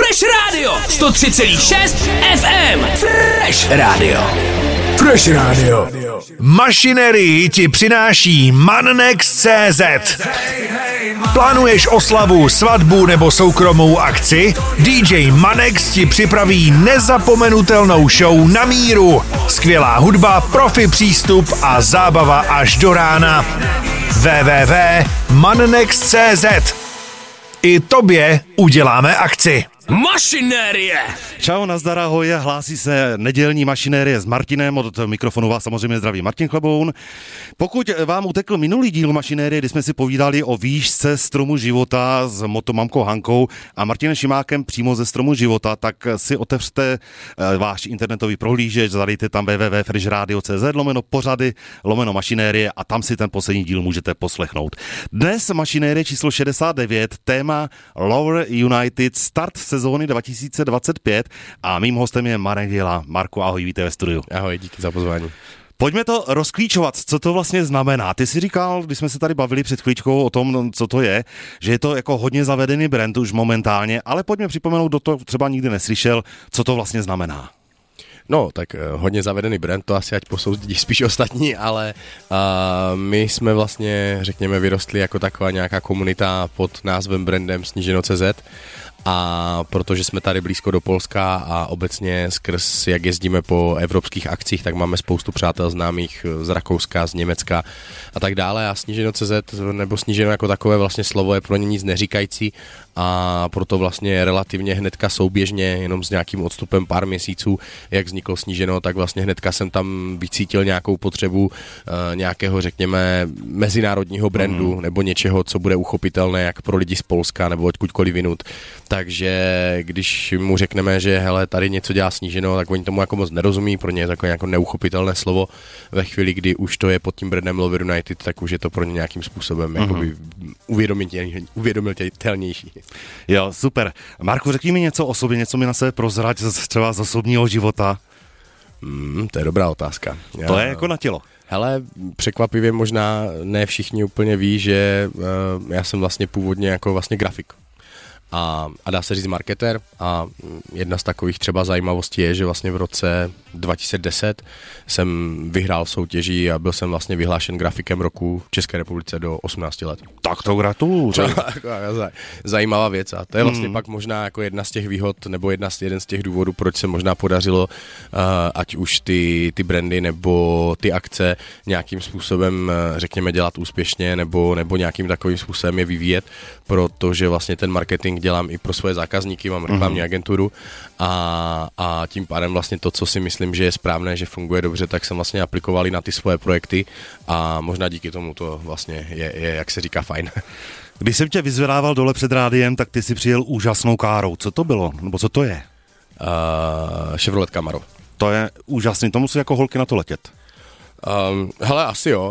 Fresh Radio 103,6 FM. Fresh Radio. Fresh Radio. Mašinerii ti přináší Mannex.cz. Plánuješ oslavu, svatbu nebo soukromou akci? DJ Mannex ti připraví nezapomenutelnou show na míru. Skvělá hudba, profi přístup a zábava až do rána. www.mannex.cz. I tobě uděláme akci. Mašinérie. Čau, nazdar, ahoj, hlásí se nedělní mašinérie s Martinem, od mikrofonu vás samozřejmě zdraví Martin Chleboun. Pokud vám utekl minulý díl mašinérie, kdy jsme si povídali o výšce stromu života s motomamkou Hankou a Martinem Šimákem přímo ze stromu života, tak si otevřte váš internetový prohlížeč, zadejte tam www.freshradio.cz/pořady/mašinérie a tam si ten poslední díl můžete poslechnout. Dnes mašinérie číslo 69, téma Lower United, start sezóny 2025 a mým hostem je Marek Děla. Marku, ahoj, vítej ve studiu. Ahoj, díky za pozvání. Pojďme to rozklíčovat, co to vlastně znamená. Ty jsi říkal, když jsme se tady bavili před chvíličkou o tom, co to je, že je to jako hodně zavedený brand už momentálně, ale pojďme připomenout, kdo to třeba nikdy neslyšel, co to vlastně znamená. No, tak hodně zavedený brand, to asi ať posoudí spíš ostatní, ale my jsme vlastně, řekněme, vyrostli jako taková nějaká komunita pod názvem brandem Sníženo.cz. A protože jsme tady blízko do Polska a obecně skrz, jak jezdíme po evropských akcích, tak máme spoustu přátel známých z Rakouska, z Německa a tak dále. A Sníženo.cz nebo Sníženo jako takové vlastně slovo je pro ně nic neříkající a proto vlastně relativně hnedka souběžně, jenom s nějakým odstupem pár měsíců, jak vzniklo Sníženo, tak vlastně hnedka jsem tam vycítil nějakou potřebu nějakého, řekněme, mezinárodního brandu nebo něčeho, co bude uchopitelné jak pro lidi z Polska nebo odkudkoliv jinut. Takže když mu řekneme, že hele, tady něco dělá Sníženo, tak oni tomu jako moc nerozumí, pro ně je takové jako neuchopitelné slovo. Ve chvíli, kdy už to je pod tím brandem Lower United, tak už je to pro ně nějakým způsobem jakoby uvědomitelnější. Jo, super. Marku, řekni mi něco o sobě, něco mi na sebe prozrať třeba z osobního života. To je dobrá otázka. To je jako na tělo. Hele, překvapivě možná ne všichni úplně ví, že já jsem vlastně původně jako vlastně grafik. A dá se říct marketér a jedna z takových třeba zajímavostí je, že vlastně v roce 2010 jsem vyhrál soutěží a byl jsem vlastně vyhlášen grafikem roku v České republice do 18 let. Tak to gratuluju. Zajímavá věc a to je vlastně pak možná jako jedna z těch výhod nebo jeden z těch důvodů, proč se možná podařilo ať už ty brandy nebo ty akce nějakým způsobem řekněme dělat úspěšně nebo nějakým takovým způsobem je vyvíjet, protože vlastně ten marketing dělám i pro svoje zákazníky, mám reklamní agenturu a tím pádem vlastně to, co si myslím, že je správné, že funguje dobře, tak jsem vlastně aplikovali na ty svoje projekty a možná díky tomu to vlastně je jak se říká, fajn. Když jsem tě vyzvedával dole před rádiem, tak ty si přijel úžasnou károu. Co to bylo? Nebo co to je? Chevrolet Camaro. To je úžasný, to musí jako holky na to letět. Hele, asi jo.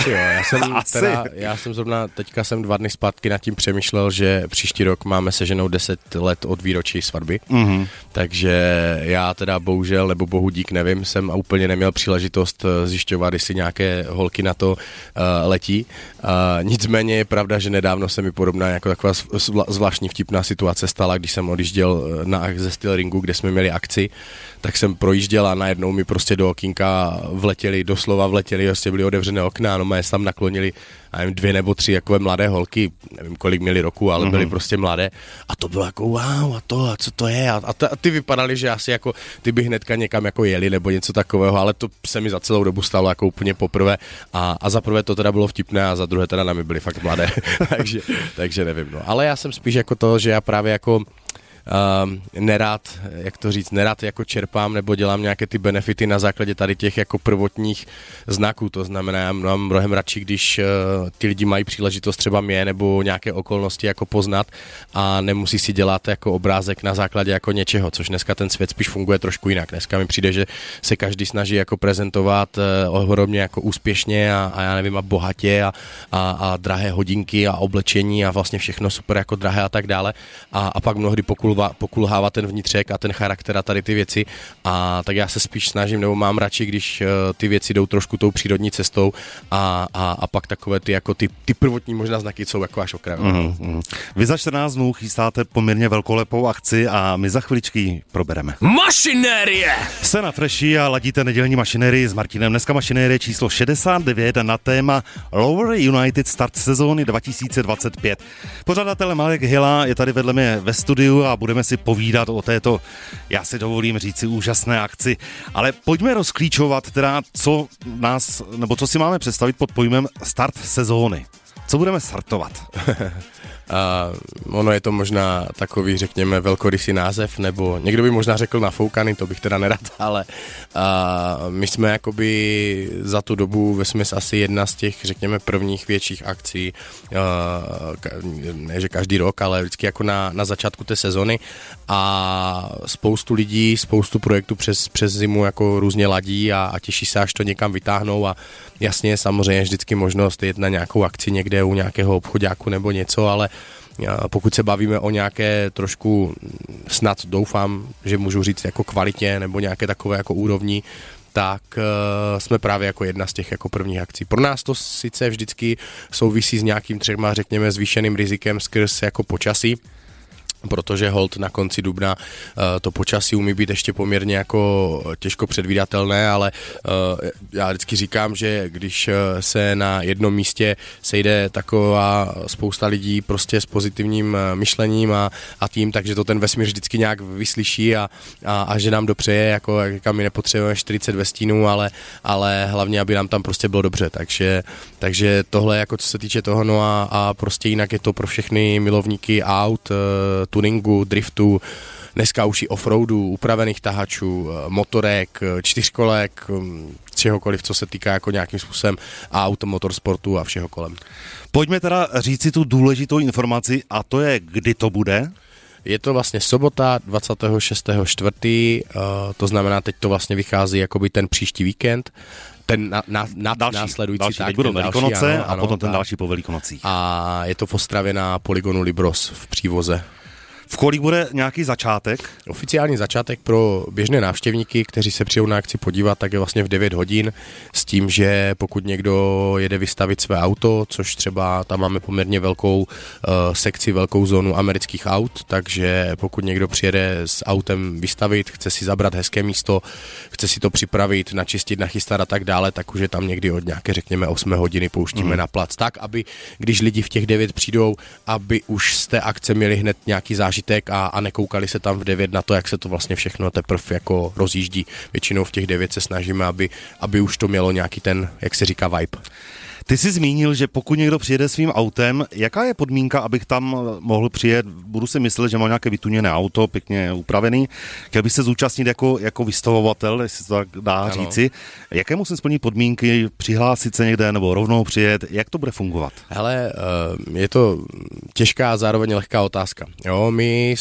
Já jsem zrovna, teďka jsem 2 dny zpátky nad tím přemýšlel, že příští rok máme se ženou 10 let od výročí svatby, takže já teda bohužel, nebo bohu dík, nevím, jsem úplně neměl příležitost zjišťovat, jestli nějaké holky na to letí. Nicméně je pravda, že nedávno se mi podobná jako taková zvláštní vtipná situace stala, když jsem odjížděl ze Steel Ringu, kde jsme měli akci, tak jsem projížděl a najednou mi prostě do okýnka doslova vletěli, vlastně byly otevřené okna, no mě se tam naklonili, já nevím, 2 nebo 3 jakové mladé holky, nevím kolik měli roku, ale byly prostě mladé a to bylo jako wow, a co to je a ty vypadaly, že asi jako ty by hnedka někam jako jeli nebo něco takového, ale to se mi za celou dobu stalo jako úplně poprvé a za prvé to teda bylo vtipné a za druhé teda na mě byly fakt mladé, takže nevím, no. Ale já jsem spíš jako to, že já právě jako nerad jako čerpám nebo dělám nějaké ty benefity na základě tady těch jako prvotních znaků, to znamená, já mám mnohem radši, když ty lidi mají příležitost třeba mě nebo nějaké okolnosti jako poznat a nemusí si dělat jako obrázek na základě jako něčeho, což dneska ten svět spíš funguje trošku jinak. Dneska mi přijde, že se každý snaží jako prezentovat ohromně jako úspěšně a já nevím, a bohatě a drahé hodinky a oblečení a vlastně všechno super jako drahé a tak dále a pak mnohdy pokulhává pokulhává ten vnitřek a ten charakter a tady ty věci. A tak já se spíš snažím, nebo mám radši, když ty věci jdou trošku tou přírodní cestou a pak takové ty jako ty prvotní možná znaky jsou jako až okrajové. Vy za 14 dnů chystáte poměrně velkolepou akci a my za chviličky probereme. Mašinérie! Jste na Freši a ladíte nedělní mašinérii s Martinem. Dneska mašinérie číslo 69 na téma Lower United start sezóny 2025. Pořadatel Marek Hila je tady vedle mě ve studiu a budeme si povídat o této, já si dovolím říci, úžasné akci. Ale pojďme rozklíčovat teda, co si máme představit pod pojmem start sezóny. Co budeme startovat? Ono je to možná takový, řekněme, velkorysý název, nebo někdo by možná řekl nafoukaný, to bych teda nerad, ale my jsme jakoby za tu dobu vesměs asi jedna z těch, řekněme, prvních větších akcí, ne že každý rok, ale vždycky jako na začátku té sezony a spoustu lidí, spoustu projektů přes zimu jako různě ladí a těší se, až to někam vytáhnou a jasně samozřejmě vždycky možnost jít na nějakou akci někde u nějakého obchoďáku nebo něco, ale pokud se bavíme o nějaké trošku, snad doufám, že můžu říct jako kvalitě nebo nějaké takové jako úrovni, tak jsme právě jako jedna z těch jako prvních akcí. Pro nás to sice vždycky souvisí s nějakým třeba, řekněme, zvýšeným rizikem skrz jako počasí, protože holt na konci dubna to počasí umí být ještě poměrně jako těžko předvídatelné, ale já vždycky říkám, že když se na jednom místě sejde taková spousta lidí prostě s pozitivním myšlením a tím, takže to ten vesmír vždycky nějak vyslyší a že nám dopřeje, jako my nepotřebujeme 40 ve stínu, ale hlavně, aby nám tam prostě bylo dobře, takže tohle jako co se týče toho, no a prostě jinak je to pro všechny milovníky aut, tuningu, driftu, dneska už i offroadu, upravených tahačů, motorek, čtyřkolek, čehokoliv, co se týká jako nějakým způsobem aut, motorsportu a všeho kolem. Pojďme teda říci tu důležitou informaci a to je, kdy to bude? Je to vlastně sobota 26.4., to znamená, teď to vlastně vychází jakoby ten příští víkend, ten následující. Teď budou Velikonoce a potom ten další po Velikonocích. A je to v Ostravě na polygonu Libros v Přívoze. V kolik bude nějaký začátek? Oficiální začátek pro běžné návštěvníky, kteří se přijdou na akci podívat, tak je vlastně v 9 hodin s tím, že pokud někdo jede vystavit své auto, což třeba tam máme poměrně velkou sekci, velkou zónu amerických aut, takže pokud někdo přijede s autem vystavit, chce si zabrat hezké místo, chce si to připravit, načistit, nachystat a tak dále, tak už je tam někdy od nějaké, řekněme, 8 hodiny pouštíme na plac. Tak, aby když lidi v těch 9 přijdou, aby už z té akce měli hned nějaký zážitek a nekoukali se tam v 9 na to, jak se to vlastně všechno teprve jako rozjíždí. Většinou v těch 9 se snažíme, aby už to mělo nějaký ten, jak se říká, vibe. Ty jsi zmínil, že pokud někdo přijede svým autem, jaká je podmínka, abych tam mohl přijet? Budu si myslet, že mám nějaké vytuněné auto, pěkně upravený. Chtěl bych se zúčastnit jako vystavovatel, jestli to tak dá říci. Jaké musím splnit podmínky, přihlásit se někde nebo rovnou přijet? Jak to bude fungovat? Hele, je to těžká a zároveň lehká otázka. Jo, my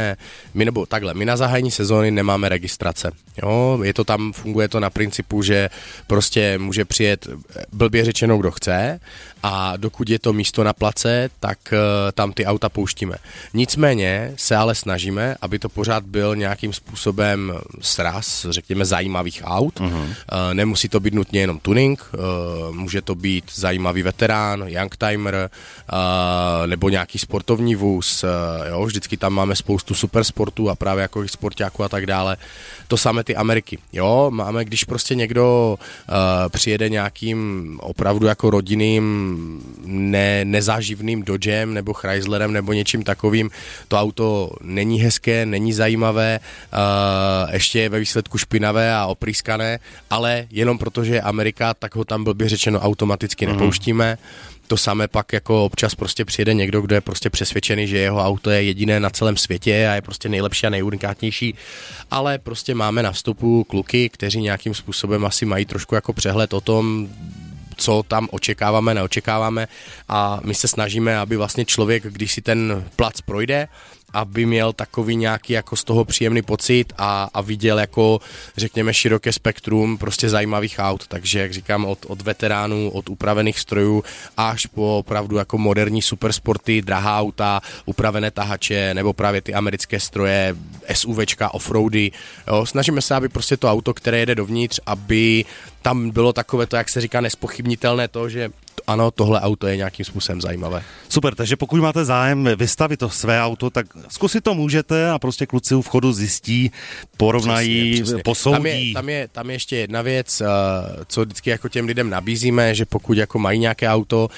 na zahájení sezóny nemáme registrace. Jo, funguje to na principu, že prostě může přijet blbě řečeno, kdo chce a dokud je to místo na place, tak tam ty auta pouštíme. Nicméně se ale snažíme, aby to pořád byl nějakým způsobem sraz, řekněme, zajímavých aut. Nemusí to být nutně jenom tuning, může to být zajímavý veterán, youngtimer, nebo nějaký sportovní vůz. Jo, vždycky tam máme spoustu supersportů a právě jako i sportáků a tak dále. To samé ty Ameriky. Jo, máme, když prostě někdo přijede nějakým opravdu jako rodinným nezáživným Dodgem nebo Chryslerem nebo něčím takovým, to auto není hezké, není zajímavé, ještě je ve výsledku špinavé a oprýskané, ale jenom protože je Amerika, tak ho tam blbě řečeno automaticky nepouštíme. To samé pak jako občas prostě přijede někdo, kdo je prostě přesvědčený, že jeho auto je jediné na celém světě a je prostě nejlepší a nejunikátnější, ale prostě máme na vstupu kluky, kteří nějakým způsobem asi mají trošku jako přehled o tom, co tam očekáváme, neočekáváme a my se snažíme, aby vlastně člověk, když si ten plac projde, aby měl takový nějaký jako z toho příjemný pocit a viděl jako, řekněme, široké spektrum prostě zajímavých aut. Takže, jak říkám, od veteránů, od upravených strojů až po opravdu jako moderní supersporty, drahá auta, upravené tahače nebo právě ty americké stroje, SUVčka, offroady. Jo. Snažíme se, aby prostě to auto, které jede dovnitř, aby tam bylo takové to, jak se říká, nespochybnitelné to, že ano, tohle auto je nějakým způsobem zajímavé. Super, takže pokud máte zájem vystavit to své auto, tak zkusit to můžete a prostě kluci u vchodu zjistí, porovnají, přesně. Posoudí. Tam je ještě jedna věc, co vždycky jako těm lidem nabízíme, že pokud jako mají nějaké auto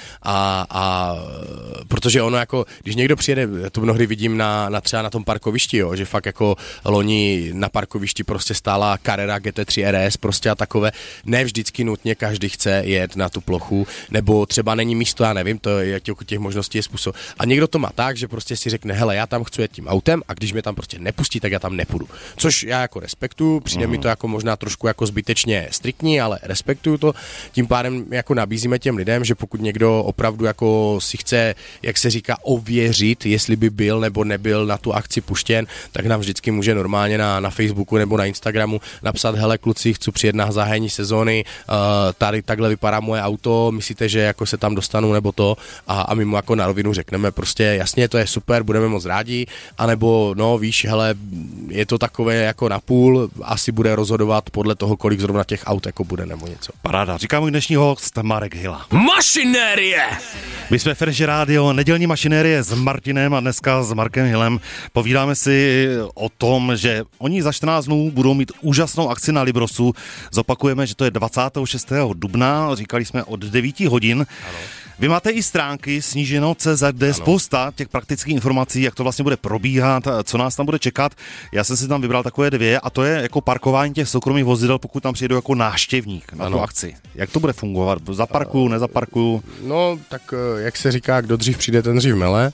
a protože ono jako, když někdo přijede, já to mnohdy vidím třeba na tom parkovišti, jo, že fakt jako loni na parkovišti prostě stála Carrera GT3 RS prostě a takové, ne vždycky nutně každý chce jet na tu plochu, nebo třeba není místo, já nevím, to je těch možností je způsob. A někdo to má tak, že prostě si řekne, hele, já tam chci jet tím autem a když mě tam prostě nepustí, tak já tam nepůjdu. Což já jako respektuju, přijde mi to jako možná trošku jako zbytečně striktní, ale respektuju to. Tím pádem jako nabízíme těm lidem, že pokud někdo opravdu jako si chce, jak se říká, ověřit, jestli by byl nebo nebyl na tu akci puštěn, tak nám vždycky může normálně na Facebooku nebo na Instagramu napsat, hele kluci, chci přijet na zahájení sezóny, tady takhle vypadá moje auto, myslíte, že jako se tam dostanu nebo to a my mu jako na rovinu řekneme prostě jasně, to je super, budeme moc rádi, anebo no víš, hele, je to takové jako napůl, asi bude rozhodovat podle toho, kolik zrovna těch aut jako bude nebo něco. Paráda, říká můj dnešní host Marek Hilla. Mašinérie! My jsme Fresh Radio, nedělní mašinérie s Martinem a dneska s Markem Hillem. Povídáme si o tom, že oni za 14 dnů budou mít úžasnou akci na Librosu. Zopakujeme, že to je 26. dubna, říkali jsme od 9 hodin. Ano. Vy máte i stránky sníženo.cz, kde je spousta těch praktických informací, jak to vlastně bude probíhat, co nás tam bude čekat. Já jsem si tam vybral takové 2 a to je jako parkování těch soukromých vozidel, pokud tam přijdu jako návštěvník na tu akci. Jak to bude fungovat? Zaparkuju, nezaparkuju? No, tak jak se říká, kdo dřív přijde, ten dřív mele.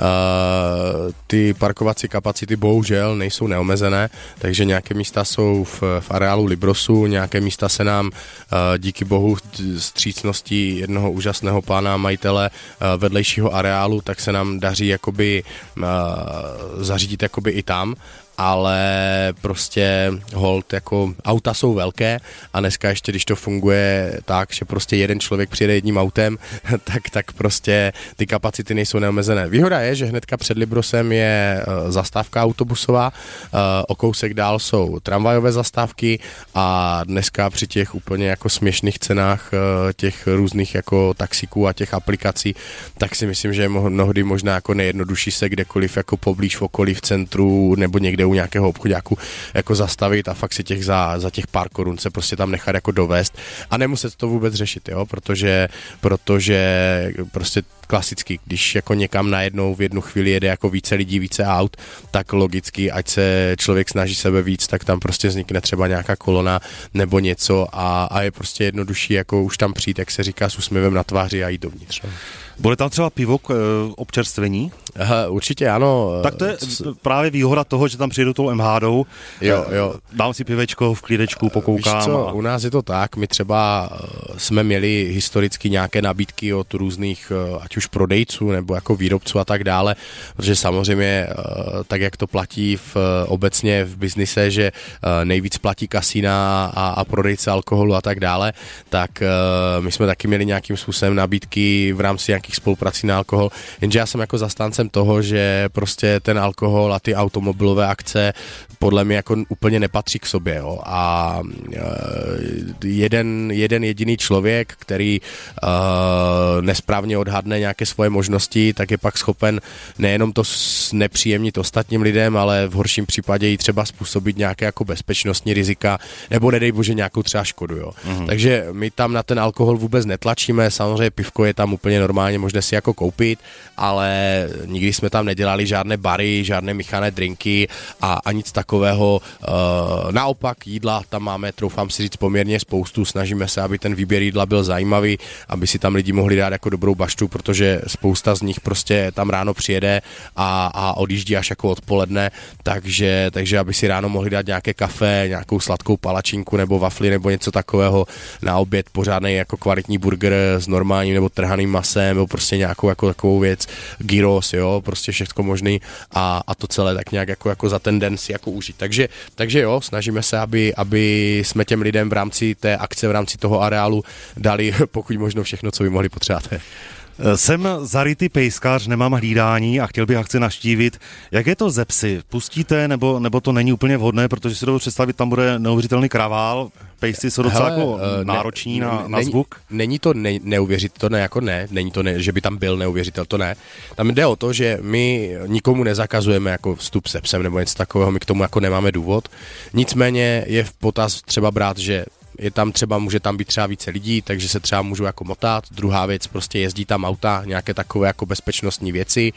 Ty parkovací kapacity bohužel nejsou neomezené, takže nějaké místa jsou v areálu Librosu, nějaké místa se nám díky bohu vstřícností jednoho úžasného pána majitele vedlejšího areálu, tak se nám daří jakoby zařídit jakoby i tam, ale prostě hold, jako auta jsou velké a dneska ještě, když to funguje tak, že prostě jeden člověk přijede jedním autem, tak prostě ty kapacity nejsou neomezené. Výhoda je, že hnedka před Librosem je zastávka autobusová, o kousek dál jsou tramvajové zastávky a dneska při těch úplně jako směšných cenách těch různých jako taxiků a těch aplikací, tak si myslím, že je mnohdy možná jako nejjednodušší se kdekoliv jako poblíž v okolí v centru nebo někde u nějakého obchodáku jako zastavit a fakt si těch za těch pár korun se prostě tam nechat jako dovést a nemuset to vůbec řešit, jo, protože prostě klasicky, když jako někam najednou v jednu chvíli jede jako více lidí, více aut, tak logicky, ať se člověk snaží sebe víc, tak tam prostě vznikne třeba nějaká kolona nebo něco a je prostě jednodušší jako už tam přijít, jak se říká, s úsměvem na tváři a jít dovnitř. Bude tam třeba pivo k občerstvení? Určitě ano. Tak to je právě výhoda toho, že tam přijedu tou MHDou. Jo. Dám si pivečko v klídečku, pokoukám. Víš co, u nás je to tak, my třeba jsme měli historicky nějaké nabídky od různých, ať už prodejců nebo jako výrobců a tak dále, protože samozřejmě tak, jak to platí obecně v biznise, že nejvíc platí kasína a prodejce alkoholu a tak dále, tak my jsme taky měli nějakým způsobem nabídky v rámci nějakých spoluprací na alkohol, jenže já jsem jako zastáncem toho, že prostě ten alkohol a ty automobilové akce podle mě jako úplně nepatří k sobě, jo. A jeden jediný člověk, který nesprávně odhadne nějaké svoje možnosti, tak je pak schopen nejenom to nepříjemnit ostatním lidem, ale v horším případě i třeba způsobit nějaké jako bezpečnostní rizika, nebo nedej bože nějakou třeba škodu, jo. Takže my tam na ten alkohol vůbec netlačíme, samozřejmě pivko je tam úplně normálně možné si jako koupit, ale nikdy jsme tam nedělali žádné bary, žádné míchané drinky a nic takového. Naopak jídla tam máme, troufám si říct, poměrně spoustu, snažíme se, aby ten výběr jídla byl zajímavý, aby si tam lidi mohli dát jako dobrou baštu, protože protože spousta z nich prostě tam ráno přijede a odjíždí až jako odpoledne, takže aby si ráno mohli dát nějaké kafe, nějakou sladkou palačinku nebo wafli nebo něco takového, na oběd pořádnej jako kvalitní burger s normálním nebo trhaným masem nebo prostě nějakou jako takovou věc, gyros, jo, prostě všechno možný a to celé tak nějak jako za ten den si jako užít. Takže jo, snažíme se, aby jsme těm lidem v rámci té akce, v rámci toho areálu dali pokud možno všechno, co by mohli potřebovat. Jsem zarytý pejskař, nemám hlídání a chtěl bych akci navštívit. Jak je to ze psy? Pustíte nebo to není úplně vhodné, protože si dovedu představit, tam bude neuvěřitelný kravál. Pejsci jsou docela jako nároční na zvuk. Není to neuvěřitelné, jako ne. Není to, že by tam byl neuvěřitel, to ne. Tam jde o to, že my nikomu nezakazujeme jako vstup se psem nebo něco takového, my k tomu jako nemáme důvod. Nicméně je v potaz třeba brát, že je tam třeba, může tam být třeba více lidí, takže se třeba můžou jako motat. Druhá věc, prostě jezdí tam auta, nějaké takové jako bezpečnostní věci.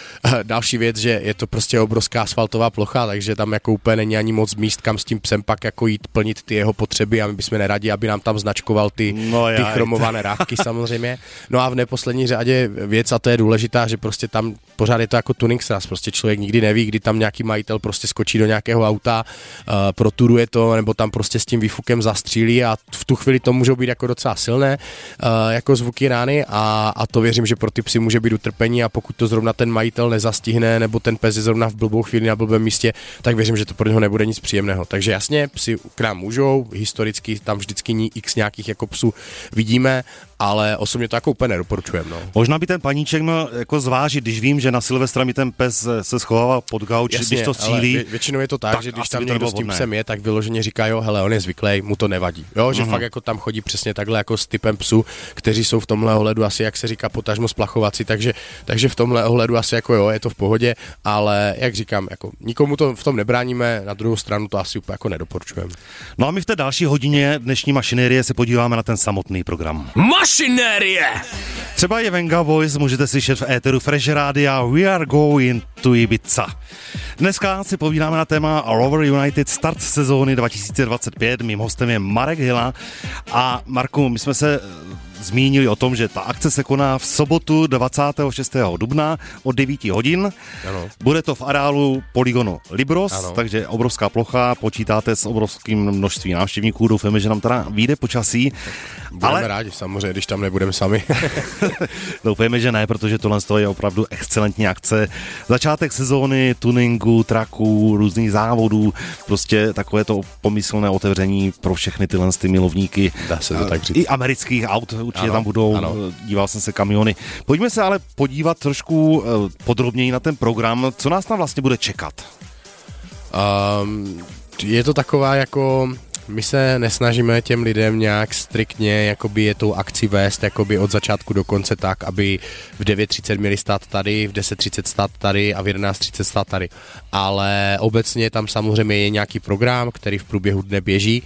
Další věc, že je to prostě obrovská asfaltová plocha, takže tam jako úplně není ani moc míst, kam s tím psem pak jako jít plnit ty jeho potřeby a my bychom neradi, aby nám tam značkoval ty chromované rávky samozřejmě. No a v neposlední řadě věc, a to je důležitá, že prostě tam pořád je to jako tuning sraz, prostě člověk nikdy neví, kdy tam nějaký majitel prostě skočí do nějakého auta, proturuje to, nebo tam prostě s tím výfukem zastřílí a v tu chvíli to můžou být jako docela silné jako zvuky rány a to věřím, že pro ty psy může být utrpení a pokud to zrovna ten majitel nezastihne, nebo ten pes je zrovna v blbou chvíli na blbém místě, tak věřím, že to pro něho nebude nic příjemného. Takže jasně, psi k nám můžou, historicky tam vždycky x nějakých jako psů vidíme, ale osobně to jako úplně nedoporučujeme. No. Možná by ten paníček měl jako zvážit, když vím, že na Silvestra mi ten pes se schovává pod gauč, jasně, když to střílí. Většinou je to tak, že když tam někdo s tím psem je, tak vyloženě říká, jo, hele, on je zvyklý, mu to nevadí. Jo, že fakt jako tam chodí přesně takhle jako s typem psů, kteří jsou v tomhle ohledu asi, jak se říká, potažmo splachovací, takže v tomhle ohledu asi jako jo, je to v pohodě, ale jak říkám, jako nikomu to v tom nebráníme, na druhou stranu to asi úplně jako nedoporučujeme. No a my v té další hodině dnešní mašinérie se podíváme na ten samotný program. Mašinérie! Třeba je Venga Voice, můžete slyšet v éteru Fresh Rádia We are going to Ibiza. Dneska si povídáme na téma Rover United start sezóny 2025. Mým hostem je Marek Hyla a Marku, my jsme se zmínili o tom, že ta akce se koná v sobotu 26. dubna od 9 hodin. Ano. Bude to v areálu Polygonu Libros, ano. Takže obrovská plocha, počítáte s obrovským množstvím návštěvníků, doufáme, že nám teda vyjde počasí. Budeme rádi samozřejmě, když tam nebudeme sami. Doufáme, že ne, protože tohle je opravdu excelentní akce. Začátek sezóny, tuningu, traků, různých závodů, prostě takové to pomyslné otevření pro všechny tyhle milovníky. Dá se to tak říct. I amerických aut určitě ano, tam budou, ano. Díval jsem se kamiony. Pojďme se ale podívat trošku podrobněji na ten program, co nás tam vlastně bude čekat. Je to taková jako... My se nesnažíme těm lidem nějak striktně jakoby je tou akci vést jakoby od začátku do konce tak, aby v 9:30 měli stát tady, v 10:30 stát tady a v 11:30 stát tady. Ale obecně tam samozřejmě je nějaký program, který v průběhu dne běží.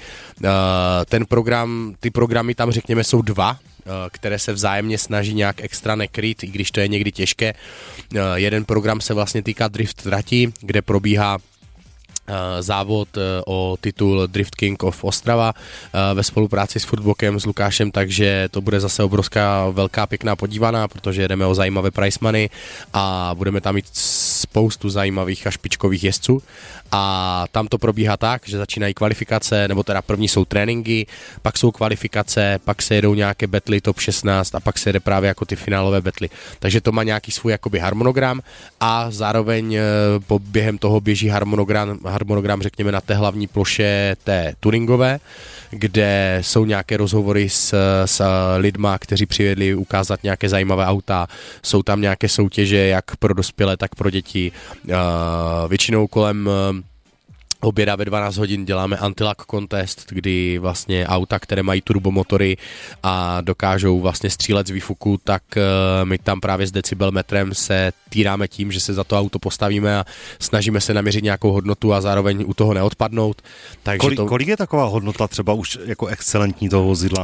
Ty programy tam řekněme jsou dva, které se vzájemně snaží nějak extra nekryt, i když to je někdy těžké. Jeden program se vlastně týká drift trati, kde probíhá závod o titul Drift King of Ostrava ve spolupráci s Footbokem, s Lukášem, takže to bude zase obrovská, velká, pěkná podívaná, protože jedeme o zajímavé prize money a budeme tam mít spoustu zajímavých a špičkových jezdců a tam to probíhá tak, že začínají kvalifikace, nebo teda první jsou tréninky, pak jsou kvalifikace, pak se jedou nějaké betly top 16 a pak se jede právě jako ty finálové betly. Takže to má nějaký svůj jakoby harmonogram a zároveň během toho běží harmonogram řekněme na té hlavní ploše té turingové, kde jsou nějaké rozhovory s lidma, kteří přivedli ukázat nějaké zajímavé auta, jsou tam nějaké soutěže jak pro dospělé, tak pro děti. Většinou kolem oběda ve 12 hodin děláme anti-lock contest, kdy vlastně auta, které mají turbomotory a dokážou vlastně střílet z výfuku, tak my tam právě s decibelmetrem se týráme tím, že se za to auto postavíme a snažíme se naměřit nějakou hodnotu a zároveň u toho neodpadnout. Takže kolik je taková hodnota třeba už jako excelentní toho vozidla?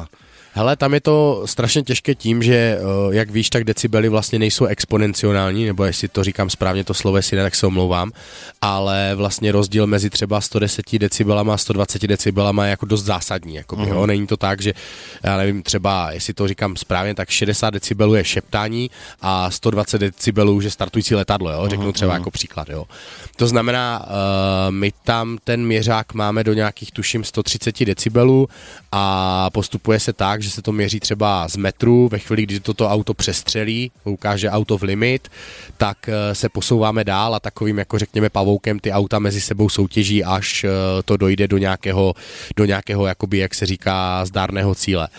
Hele, tam je to strašně těžké tím, že jak víš, tak decibely vlastně nejsou exponenciální, nebo jestli to říkám správně to slovo, jestli ne, tak se omlouvám, ale vlastně rozdíl mezi třeba 110 decibelama a 120 decibelama je jako dost zásadní, jakoby, jo? Není to tak, že já nevím, třeba jestli to říkám správně, tak 60 decibelů je šeptání a 120 decibelů je startující letadlo, jo? Řeknu třeba jako příklad, jo. To znamená, my tam ten měřák máme do nějakých tuším 130 decibelů a postupuje se tak, že se to měří třeba z metru, ve chvíli, kdy toto auto přestřelí, ukáže auto v limit, tak se posouváme dál a takovým, jako řekněme, pavoukem ty auta mezi sebou soutěží, až to dojde do nějakého jakoby, jak se říká, zdárného cíle.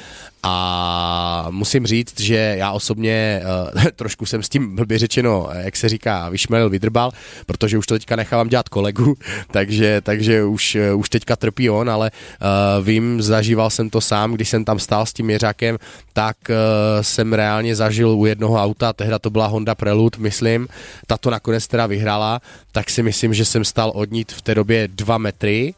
A musím říct, že já osobně trošku jsem s tím blbě řečeno, jak se říká, vyšmelil, vydrbal, protože už to teďka nechávám dělat kolegu, takže už teďka trpí on, ale vím, zažíval jsem to sám, když jsem tam stál s tím měřákem, tak jsem reálně zažil u jednoho auta, tehda to byla Honda Prelude, myslím, ta to nakonec teda vyhrála, tak si myslím, že jsem stál od ní v té době 2 metry.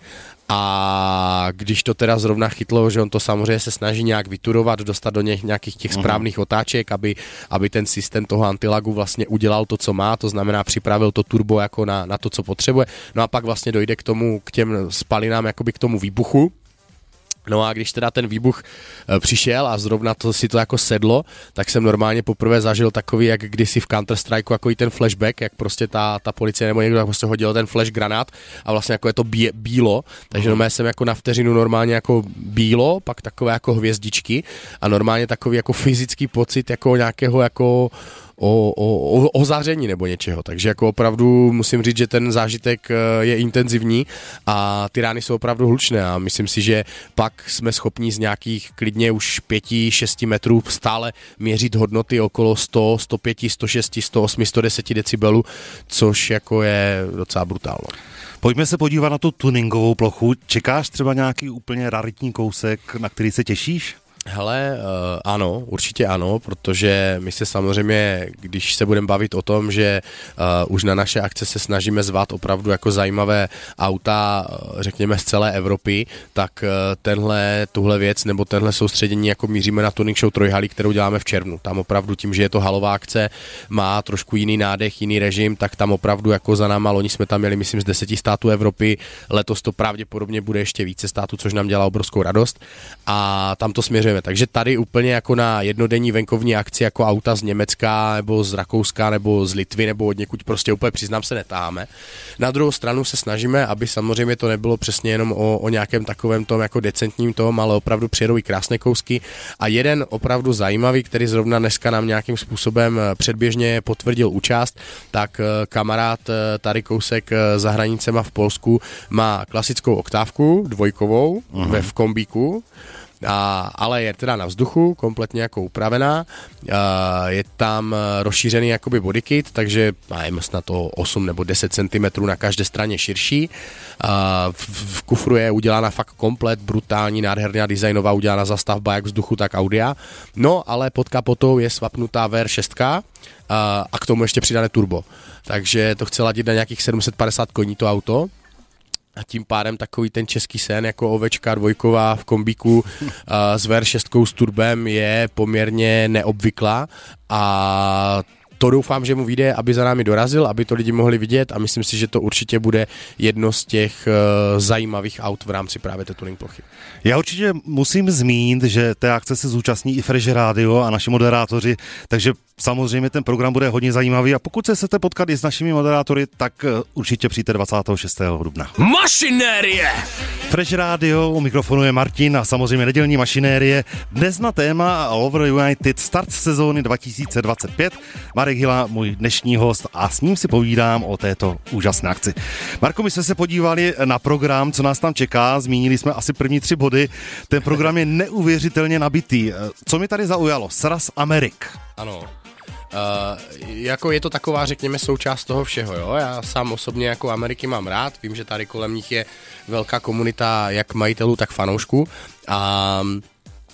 A když to teda zrovna chytlo, že on to samozřejmě se snaží nějak vyturovat, dostat do nějakých těch správných otáček, aby ten systém toho antilagu vlastně udělal to, co má, to znamená připravil to turbo jako na to, co potřebuje. No a pak vlastně dojde k těm spalinám, jakoby k tomu výbuchu. No a když teda ten výbuch přišel a zrovna si to jako sedlo, tak jsem normálně poprvé zažil takový, jak kdysi v Counter-Strikeu, jako i ten flashback, jak prostě ta policie nebo někdo tak prostě hodil ten flash granát a vlastně jako je to bílo, takže normálně jsem jako na vteřinu normálně jako bílo, pak takové jako hvězdičky a normálně takový jako fyzický pocit jako nějakého jako o záření nebo něčeho, takže jako opravdu musím říct, že ten zážitek je intenzivní a ty rány jsou opravdu hlučné a myslím si, že pak jsme schopni z nějakých klidně už 5-6 metrů stále měřit hodnoty okolo 100, 105, 106, 108, 110 decibelů, což jako je docela brutálno. Pojďme se podívat na tu tuningovou plochu. Čekáš třeba nějaký úplně raritní kousek, na který se těšíš? Hele, ano, určitě ano, protože my se samozřejmě, když se budeme bavit o tom, že už na naše akce se snažíme zvat opravdu jako zajímavé auta, řekněme z celé Evropy, tak tuhle věc nebo tenhle soustředění jako míříme na Tuning Show Trojhalí, kterou děláme v červnu. Tam opravdu tím, že je to halová akce, má trošku jiný nádech, jiný režim, tak tam opravdu jako za náma, loni jsme tam měli myslím z 10 států Evropy, letos to pravděpodobně bude ještě více států, což nám dělá obrovskou radost a tam to směřujeme. Takže tady úplně jako na jednodenní venkovní akci jako auta z Německa nebo z Rakouska nebo z Litvy nebo od někud prostě úplně přiznám se netáháme. Na druhou stranu se snažíme, aby samozřejmě to nebylo přesně jenom o nějakém takovém tom jako decentním tom, ale opravdu přijedou i krásné kousky a jeden opravdu zajímavý, který zrovna dneska nám nějakým způsobem předběžně potvrdil účast, tak kamarád tady kousek za hranicema v Polsku má klasickou oktávku dvojkovou v kombíku, ale je teda na vzduchu, kompletně jako upravená, je tam rozšířený jakoby bodykit, takže máme snad to 8 nebo 10 cm na každé straně širší. V kufru je udělána fakt komplet, brutální, nádherná designová, udělána zastavba jak vzduchu, tak audia. No, ale pod kapotou je svapnutá VR6 a k tomu ještě přidané turbo. Takže to chce ladit na nějakých 750 koní to auto. A tím pádem takový ten český sen jako ovečka dvojková v kombíku s VR6 s turbem je poměrně neobvyklá a to doufám, že mu vyjde, aby za námi dorazil, aby to lidi mohli vidět a myslím si, že to určitě bude jedno z těch zajímavých aut v rámci právě té tuning plochy. Já určitě musím zmínit, že té akce se zúčastní i Fresh Radio a naši moderátoři, takže samozřejmě ten program bude hodně zajímavý a pokud se chcete potkat i s našimi moderátory, tak určitě přijďte 26. dubna. Mašinérie! Fresh Radio, u mikrofonu je Martin a samozřejmě nedělní mašinérie. Dnes na téma Lover United start sezóny 2025. Marek Hila, můj dnešní host a s ním si povídám o této úžasné akci. Marko, my jsme se podívali na program, co nás tam čeká, zmínili jsme asi první 3 body. Ten program je neuvěřitelně nabitý. Co mi tady zaujalo? Sraz Amerik. Ano. Jako je to taková, řekněme, součást toho všeho, jo? Já sám osobně jako Ameriky mám rád, vím, že tady kolem nich je velká komunita jak majitelů, tak fanoušků a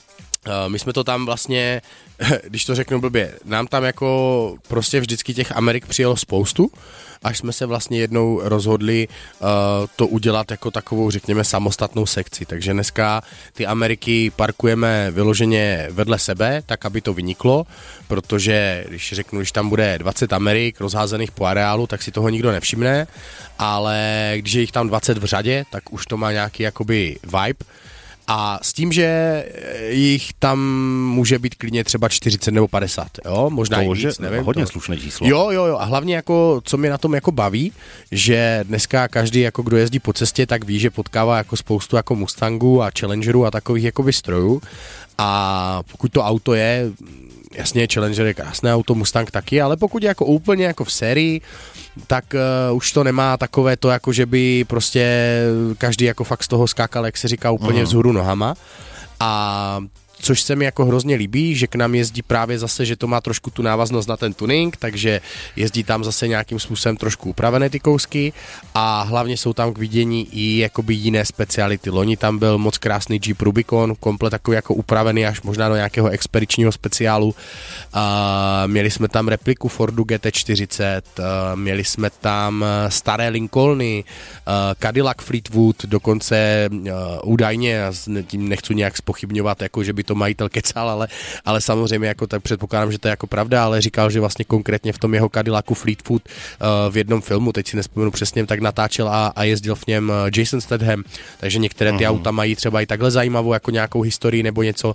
My jsme to tam vlastně, když to řeknu blbě, nám tam jako prostě vždycky těch Amerik přijelo spoustu, až jsme se vlastně jednou rozhodli to udělat jako takovou, řekněme, samostatnou sekci. Takže dneska ty Ameriky parkujeme vyloženě vedle sebe, tak aby to vyniklo, protože když tam bude 20 Amerik rozházených po areálu, tak si toho nikdo nevšimne, ale když je jich tam 20 v řadě, tak už to má nějaký jakoby vibe. A s tím, že jich tam může být klidně třeba 40 nebo 50, jo, možná i víc, nevím. Hodně slušné číslo. Jo, a hlavně jako, co mě na tom jako baví, že dneska každý, jako kdo jezdí po cestě, tak ví, že potkává jako spoustu jako Mustangů a Challengerů a takových jako strojů. A pokud to auto je, jasně, Challenger je krásné auto, Mustang taky, ale pokud je jako úplně jako v sérii, tak už to nemá takové to, jako že by prostě každý jako fakt z toho skákal, jak se říká, úplně vzhůru nohama. A což se mi jako hrozně líbí, že k nám jezdí právě zase, že to má trošku tu návaznost na ten tuning, takže jezdí tam zase nějakým způsobem trošku upravené ty kousky a hlavně jsou tam k vidění i jakoby jiné speciality. Loni tam byl moc krásný Jeep Rubicon, komplet takový jako upravený až možná do nějakého expedičního speciálu. Měli jsme tam repliku Fordu GT40, měli jsme tam staré Lincolny, Cadillac Fleetwood, dokonce údajně, tím nechci nějak zpochybňovat, jako že by to majitel kecal, ale samozřejmě jako tak předpokládám, že to je jako pravda, ale říkal, že vlastně konkrétně v tom jeho Cadillacu Fleetwood v jednom filmu, teď si nespomenu přesně, tak natáčel a jezdil v něm Jason Statham, takže některé ty auta mají třeba i takhle zajímavou jako nějakou historii nebo něco.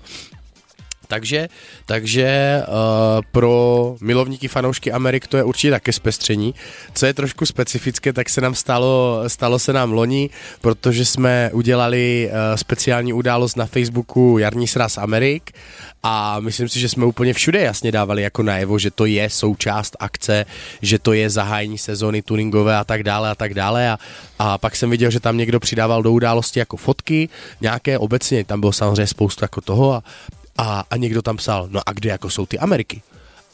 Takže pro milovníky fanoušky Amerik to je určitě také zpestření. Co je trošku specifické, tak se nám stalo se nám loni, protože jsme udělali speciální událost na Facebooku Jarní sraz Amerik a myslím si, že jsme úplně všude jasně dávali jako najevo, že to je součást akce, že to je zahájení sezóny tuningové a tak dále a pak jsem viděl, že tam někdo přidával do události jako fotky, nějaké obecně, tam bylo samozřejmě spoustu jako toho a někdo tam psal, no a kde jako jsou ty Ameriky?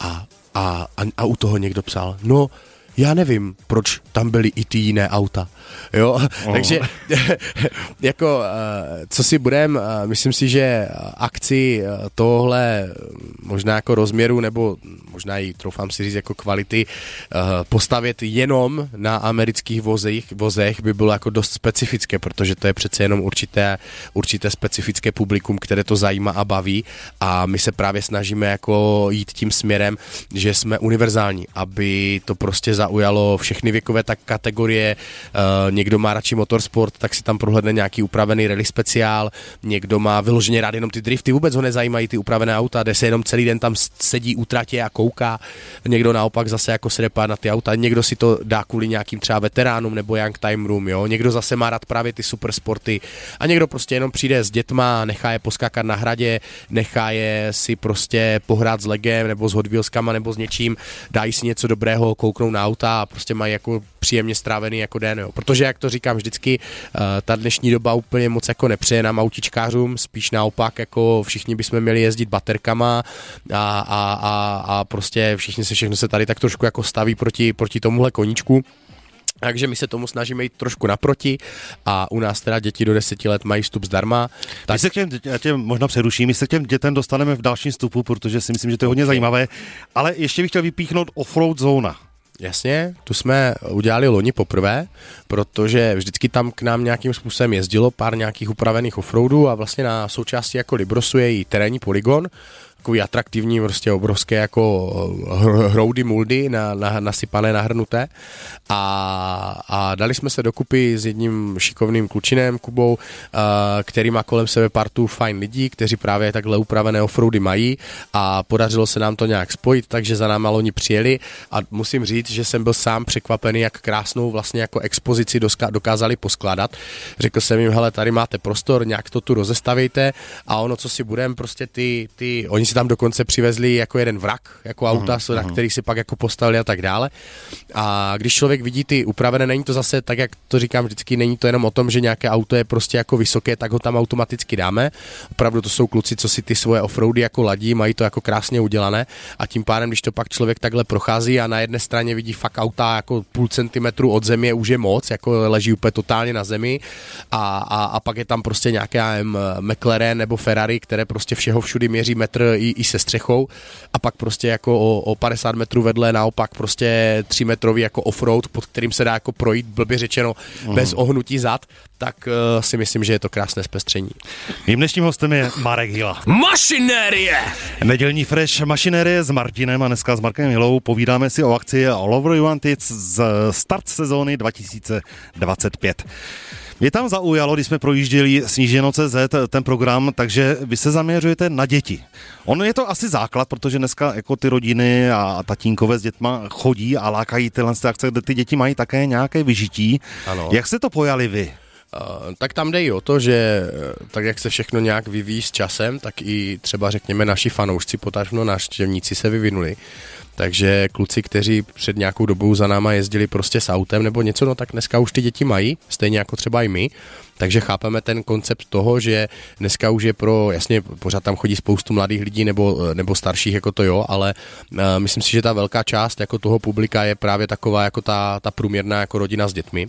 A u toho někdo psal, no já nevím, proč tam byly i ty jiné auta, jo, takže jako, co si budem, myslím si, že akci tohle možná jako rozměru, nebo možná i troufám si říct jako kvality, postavit jenom na amerických vozech by bylo jako dost specifické, protože to je přece jenom určité specifické publikum, které to zajímá a baví a my se právě snažíme jako jít tím směrem, že jsme univerzální, aby to prostě zaujalo všechny věkové kategorie, někdo má radši motorsport, tak si tam prohlédne nějaký upravený rally speciál, někdo má vyloženě rád jenom ty drifty, vůbec ho nezajímají ty upravené auta, jde se jenom celý den tam sedí u tratě a kouká, někdo naopak zase jako se depá na ty auta, někdo si to dá kvůli nějakým třeba veteránům nebo Young Time Room, jo, někdo zase má rád právě ty supersporty a někdo prostě jenom přijde s dětma, nechá je poskákat na hradě, nechá je si prostě pohrát s legem nebo s Hot Wheelskama nebo s něčím, dají si něco dobrého, kouknou na auta a prostě mají jako příjemně strávený jako den, jo. Protože jak to říkám vždycky, ta dnešní doba úplně moc jako nepřeje nám autičkářům, spíš naopak jako všichni bychom měli jezdit baterkama a prostě všechno se tady tak trošku jako staví proti tomuhle koníčku. Takže my se tomu snažíme jít trošku naproti a u nás teda děti do 10 let mají vstup zdarma. Tak... Já tě možná přeruším, my se k těm dětem dostaneme v dalším vstupu, protože si myslím, že to je hodně zajímavé, ale ještě bych chtěl vypíchnout offroad zóna. Jasně, tu jsme udělali loni poprvé, protože vždycky tam k nám nějakým způsobem jezdilo pár nějakých upravených offroadů a vlastně na součástí jako Librosu je i terénní polygon, takový atraktivní, prostě obrovské jako hroudy muldy nasypané, nahrnuté a dali jsme se dokupy s jedním šikovným klučinem, Kubou, který má kolem sebe partu fajn lidí, kteří právě takhle upravené offroady mají a podařilo se nám to nějak spojit, takže za náma loni přijeli a musím říct, že jsem byl sám překvapený, jak krásnou vlastně jako expozici dokázali poskládat. Řekl jsem jim, hele, tady máte prostor, nějak to tu rozestavíte a ono, co si budeme, prostě oni si tam dokonce přivezli jako jeden vrak, jako auta, na který si pak jako postavili a tak dále. A když člověk vidí ty upravené, není to zase tak, jak to říkám vždycky, není to jenom o tom, že nějaké auto je prostě jako vysoké, tak ho tam automaticky dáme. Opravdu to jsou kluci, co si ty svoje offroady jako ladí, mají to jako krásně udělané a tím pádem, když to pak člověk takhle prochází a na jedné straně vidí fakt auta jako půl centimetru od země, už je moc, jako leží úplně totálně na zemi a pak je tam prostě nějaké McLaren nebo Ferrari, které prostě všeho všudy měří metr i se střechou a pak prostě jako o 50 metrů vedle naopak prostě 3 metrový jako offroad, pod kterým se dá jako projít, blbě řečeno, bez ohnutí zad, tak si myslím, že je to krásné zpestření. Mým dnešním hostem je Marek Hila. Mašinérie! Nedělní Fresh Mašinérie s Martinem a dneska s Markem Hilou povídáme si o akci All Over You Want It z start sezóny 2025. Mě tam zaujalo, když jsme projížděli Sníženo.cz ten program, takže vy se zaměřujete na děti. Ono je to asi základ, protože dneska jako ty rodiny a tatínkové s dětma chodí a lákají tyhle akce, kde ty děti mají také nějaké vyžití. Ano. Jak se to pojali vy? Tak tam jde i o to, že tak jak se všechno nějak vyvíjí s časem, tak i třeba řekněme naši fanoušci, potažmo návštěvníci se vyvinuli. Takže kluci, kteří před nějakou dobou za náma jezdili prostě s autem nebo něco, no tak dneska už ty děti mají, stejně jako třeba i my. Takže chápeme ten koncept toho, že dneska už je jasně pořád tam chodí spoustu mladých lidí nebo starších, jako to jo, ale myslím si, že ta velká část jako toho publika je právě taková jako ta průměrná jako rodina s dětmi.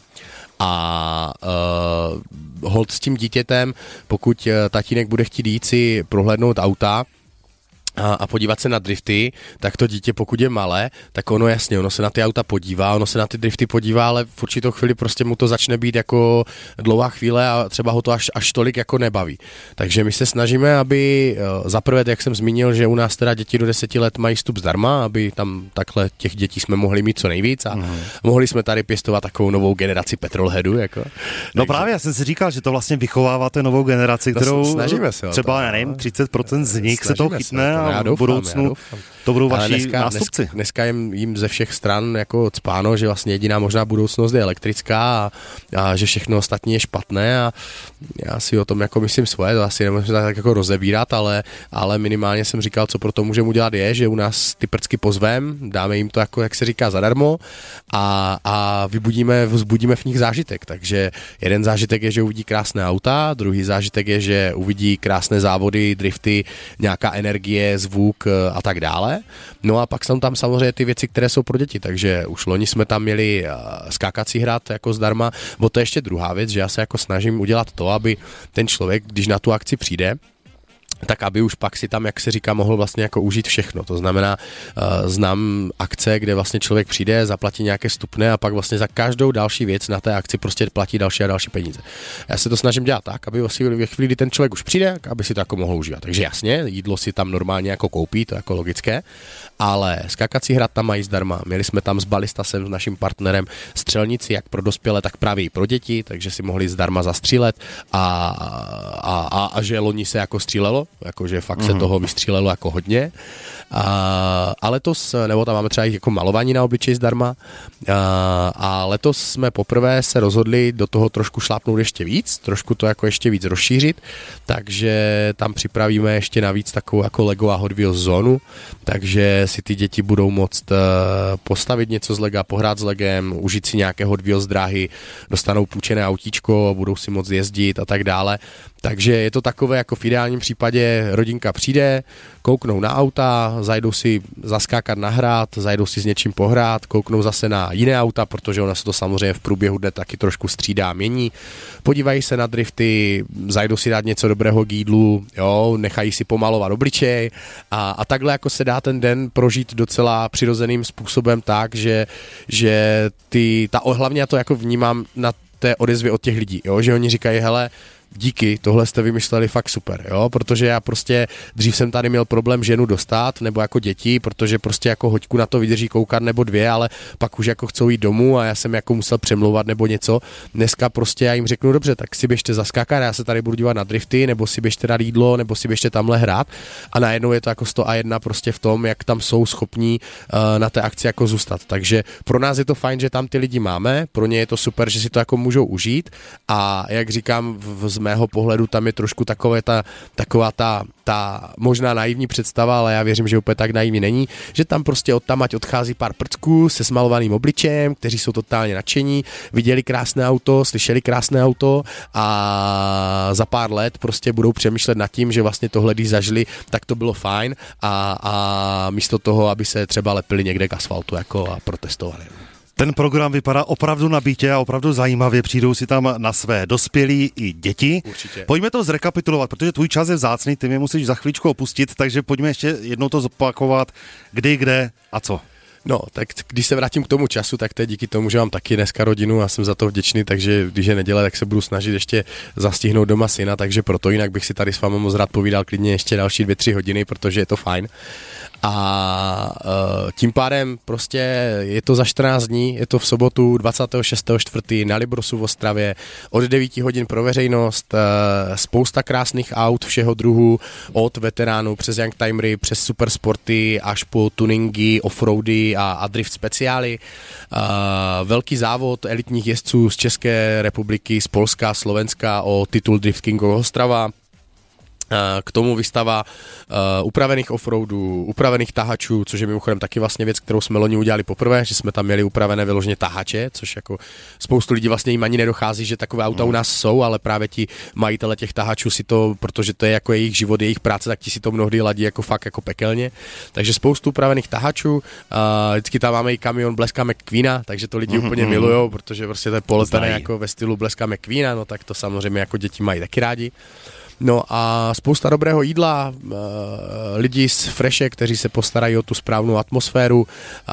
A hold s tím dítětem, pokud tatínek bude chtít jít si prohlédnout auta, a podívat se na drifty, tak to dítě, pokud je malé, tak ono se na ty auta podívá, ono se na ty drifty podívá, ale v určitou chvíli prostě mu to začne být jako dlouhá chvíle a třeba ho to až tolik jako nebaví. Takže my se snažíme, aby zaprvé, jak jsem zmínil, že u nás teda děti do 10 let mají vstup zdarma, aby tam takhle těch dětí jsme mohli mít co nejvíc a mohli jsme tady pěstovat takovou novou generaci petrolheadů. Jako. No právě, já jsem si říkal, že to vlastně vychováváte novou generaci, kterou snažíme se třeba, já nevím, 30% z nich se toho chytne a v budoucnu to budou vaši nástupci. Dneska jim ze všech stran jako cpáno, že vlastně jediná možná budoucnost je elektrická a že všechno ostatní je špatné a já si o tom jako myslím svoje, to asi nemůžu tak jako rozebírat, ale minimálně jsem říkal, co pro to můžeme udělat je, že u nás ty prcky pozvem, dáme jim to jako, jak se říká, zadarmo a vzbudíme v nich zážitek. Takže jeden zážitek je, že uvidí krásné auta, druhý zážitek je, že uvidí krásné závody, drifty, nějaká energie, zvuk a tak dále. No a pak jsou tam samozřejmě ty věci, které jsou pro děti, takže už loni jsme tam měli skákací hrad jako zdarma, bo to je ještě druhá věc, že já se jako snažím udělat to, aby ten člověk, když na tu akci přijde, tak aby už pak si tam, jak se říká, mohl vlastně jako užít všechno. To znamená, znám akce, kde vlastně člověk přijde, zaplatí nějaké vstupné a pak vlastně za každou další věc na té akci prostě platí další a další peníze. Já se to snažím dělat tak, aby vlastně ve chvíli, kdy ten člověk už přijde, aby si to jako mohl užívat. Takže jasně, jídlo si tam normálně jako koupí, to je jako logické, ale skákací hrad tam mají zdarma. Měli jsme tam s Balistasem, s naším partnerem, střelnici jak pro dospělé, tak právě i pro děti, takže si mohli zdarma zastřílet a že loni se jako střílelo, jakože fakt se toho vystřílelo jako hodně. A letos, nebo tam máme třeba jako malování na obličeji zdarma, a letos jsme poprvé se rozhodli do toho trošku šlápnout ještě víc, trošku to jako ještě víc rozšířit, takže tam připravíme ještě navíc takovou jako Lego a Hot Wheels zónu, takže si ty děti budou moct postavit něco z Lega, pohrát s Legem, užít si nějaké Hot Wheels dráhy, dostanou půjčené autíčko, budou si moct jezdit a tak dále. Takže je to takové, jako v ideálním případě rodinka přijde, kouknou na auta, zajdou si zaskákat na hrad, zajdou si s něčím pohrát, kouknou zase na jiné auta, protože ona se to samozřejmě v průběhu dne taky trošku střídá, mění. Podívají se na drifty, zajdou si dát něco dobrého k jídlu, jo, nechají si pomalovat obličej a takhle jako se dá ten den prožít docela přirozeným způsobem tak, že hlavně já to jako vnímám na té odezvě od těch lidí, jo, že oni říkají, hele, díky, tohle jste vymysleli fakt super, jo, protože já prostě dřív jsem tady měl problém ženu dostat, nebo jako děti, protože prostě jako hoďku na to vydrží koukat nebo dvě, ale pak už jako chcou jít domů a já jsem jako musel přemlouvat nebo něco. Dneska prostě já jim řeknu, dobře, tak si běžte zaskákat, já se tady budu dívat na drifty, nebo si běžte dát jídlo, nebo si běžte tamhle hrát a najednou je to jako 101 prostě v tom, jak tam jsou schopní na té akci jako zůstat. Takže pro nás je to fajn, že tam ty lidi máme, pro ně je to super, že si to jako můžou užít a jak říkám, z mého pohledu tam je trošku taková ta možná naivní představa, ale já věřím, že úplně tak naivní není, že tam prostě odtamať odchází pár prcků se smalovaným obličejem, kteří jsou totálně nadšení, viděli krásné auto, slyšeli krásné auto a za pár let prostě budou přemýšlet nad tím, že vlastně tohle, když zažili, tak to bylo fajn a místo toho, aby se třeba lepili někde k asfaltu jako a protestovali. Ten program vypadá opravdu nabitě a opravdu zajímavě, přijdou si tam na své dospělí i děti. Určitě. Pojďme to zrekapitulovat, protože tvůj čas je vzácný, ty mě musíš za chvíličku opustit, takže pojďme ještě jednou to zopakovat, kdy, kde a co. No, tak když se vrátím k tomu času, tak to je díky tomu, že mám taky dneska rodinu a jsem za to vděčný, takže když je neděle, tak se budu snažit ještě zastihnout doma syna, takže proto jinak bych si tady s vámi moc rád povídal klidně ještě další 2-3 hodiny, protože je to fajn. A tím pádem prostě je to za 14 dní, je to v sobotu 26.4. na Librosu v Ostravě, od 9 hodin pro veřejnost, spousta krásných aut všeho druhu, od veteránů přes youngtimery, přes supersporty až po tuningy, offroady a drift speciály. Velký závod elitních jezdců z České republiky, z Polska, Slovenska o titul Drift King Ostrava. K tomu výstava upravených offroadů, upravených tahačů, což je mimochodem taky vlastně věc, kterou jsme loni udělali poprvé, že jsme tam měli upravené vyloženě tahače, což jako spoustu lidí vlastně jim ani nedochází, že takové auta u nás jsou, ale právě ti majitele těch tahačů si to, protože to je jako jejich život, jejich práce, tak ti si to mnohdy ladí jako fakt jako pekelně. Takže spoustu upravených tahačů, vždycky tam máme i kamion Bleska McQueena, takže to lidi úplně milujou, protože prostě to je polepené jako ve stylu Bleska McQueena, no tak to samozřejmě jako děti mají taky rádi. No a spousta dobrého jídla, lidi z Freše, kteří se postarají o tu správnou atmosféru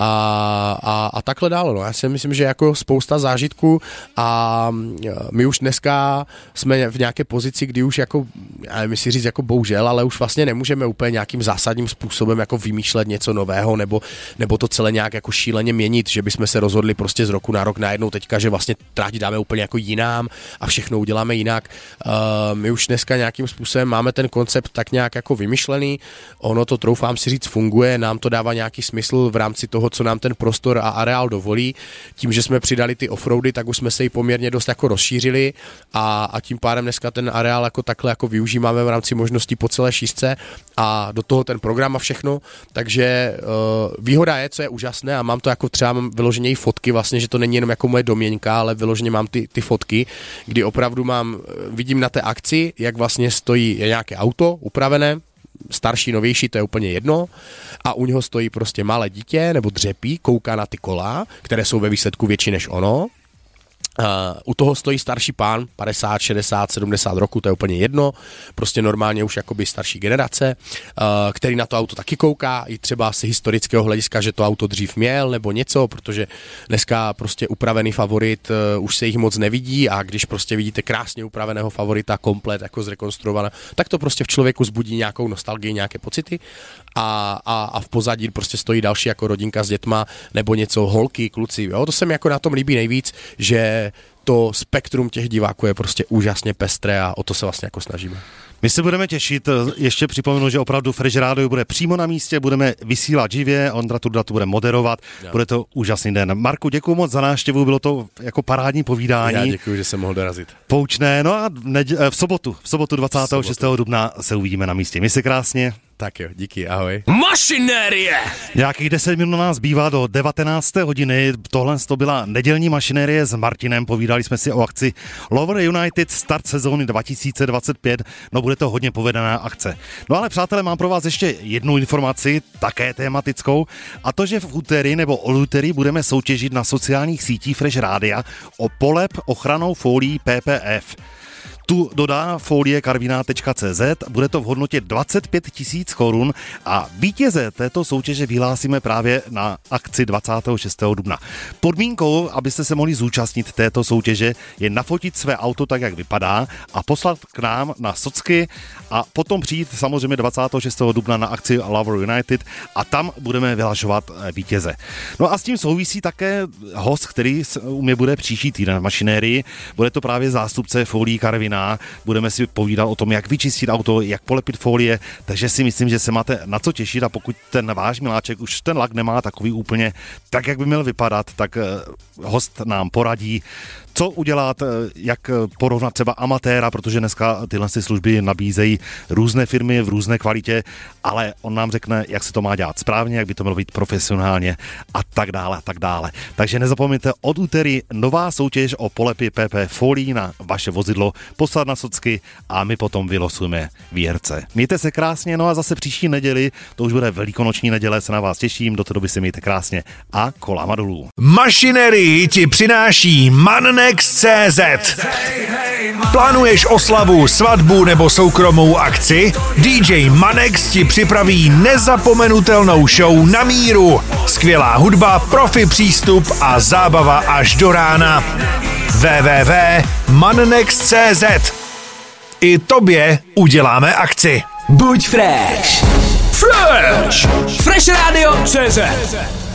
a takhle dále. No. Já si myslím, že jako spousta zážitků a my už dneska jsme v nějaké pozici, kdy už jako, já nevím si říct jako bohužel, ale už vlastně nemůžeme úplně nějakým zásadním způsobem jako vymýšlet něco nového nebo to celé nějak jako šíleně měnit, že bychom se rozhodli prostě z roku na rok najednou teďka, že vlastně trať dáme úplně jako jinám a všechno uděláme jinak. My už dneska nějakým způsobem máme ten koncept tak nějak jako vymyšlený, ono to troufám si říct funguje, nám to dává nějaký smysl v rámci toho, co nám ten prostor a areál dovolí. Tím, že jsme přidali ty offroady, tak už jsme se ji poměrně dost jako rozšířili a tím pádem dneska ten areál jako takhle jako využíváme v rámci možností po celé šířce a do toho ten program a všechno, takže výhoda je, co je úžasné a mám to jako třeba mám vyloženě i fotky vlastně, že to není jenom jako moje domněnka, ale vyloženě mám ty fotky, kdy opravdu vidím na té akci, jak vlastně stojí nějaké auto upravené, starší, novější, to je úplně jedno a u něho stojí prostě malé dítě nebo dřepí, kouká na ty kola, které jsou ve výsledku větší než ono. U toho stojí starší pán, 50, 60, 70 roku, to je úplně jedno, prostě normálně už jakoby starší generace, který na to auto taky kouká, i třeba z historického hlediska, že to auto dřív měl nebo něco, protože dneska prostě upravený favorit už se jich moc nevidí a když prostě vidíte krásně upraveného favorita komplet jako zrekonstruované, tak to prostě v člověku zbudí nějakou nostalgii, nějaké pocity a v pozadí prostě stojí další jako rodinka s dětma nebo něco, holky, kluci, jo? To se mi jako na tom líbí nejvíc, že to spektrum těch diváků je prostě úžasně pestré a o to se vlastně jako snažíme. My se budeme těšit, ještě připomenu, že opravdu Fresh Radio bude přímo na místě, budeme vysílat živě, Ondra Turda tu bude moderovat, bude to úžasný den. Marku, děkuji moc za návštěvu, bylo to jako parádní povídání. Já děkuji, že jsem mohl dorazit. Poučné, no a v sobotu 26. dubna se uvidíme na místě. Měj se krásně. Tak jo, díky, ahoj. Mašinérie! Nějakých 10 minut nás bývá do 19. hodiny. Tohle to byla nedělní mašinérie s Martinem. Povídali jsme si o akci Lover United start sezóny 2025. No bude to hodně povedená akce. No ale přátelé, mám pro vás ještě jednu informaci, také tematickou, a to, že v úterý nebo o úterý budeme soutěžit na sociálních sítích Fresh Rádia o polep ochranou fólií PPF. Tu dodá folie karviná.cz, bude to v hodnotě 25 000 korun a vítěze této soutěže vyhlásíme právě na akci 26. dubna. Podmínkou, abyste se mohli zúčastnit této soutěže, je nafotit své auto tak, jak vypadá a poslat k nám na socky a potom přijít samozřejmě 26. dubna na akci Lover United a tam budeme vyhlašovat vítěze. No a s tím souvisí také host, který u mě bude příští týden v mašinérii. Bude to právě zástupce folií Karviná. Budeme si povídat o tom, jak vyčistit auto, jak polepit folie, takže si myslím, že se máte na co těšit a pokud ten váš miláček už ten lak nemá takový úplně tak, jak by měl vypadat, tak host nám poradí, co udělat, jak porovnat třeba amatéra, protože dneska tyhle služby nabízejí různé firmy v různé kvalitě, ale on nám řekne, jak se to má dělat správně, jak by to mělo být profesionálně a tak dále a tak dále. Takže nezapomeňte, od úterý nová soutěž o polepy PP folií na vaše vozidlo, poslat na socky a my potom vylosujeme výherce. Mějte se krásně, no a zase příští neděli, to už bude velikonoční neděle, se na vás těším, do té doby se mějte krásně a kolama dolů. Mašinerii ti přináší Mannex.cz. Plánuješ oslavu, svatbu nebo soukromou akci? DJ Manex ti připraví nezapomenutelnou show na míru. Skvělá hudba, profi přístup a zábava až do rána. www.mannex.cz. I tobě uděláme akci. Buď fresh. Fresh. Fresh Radio CZ.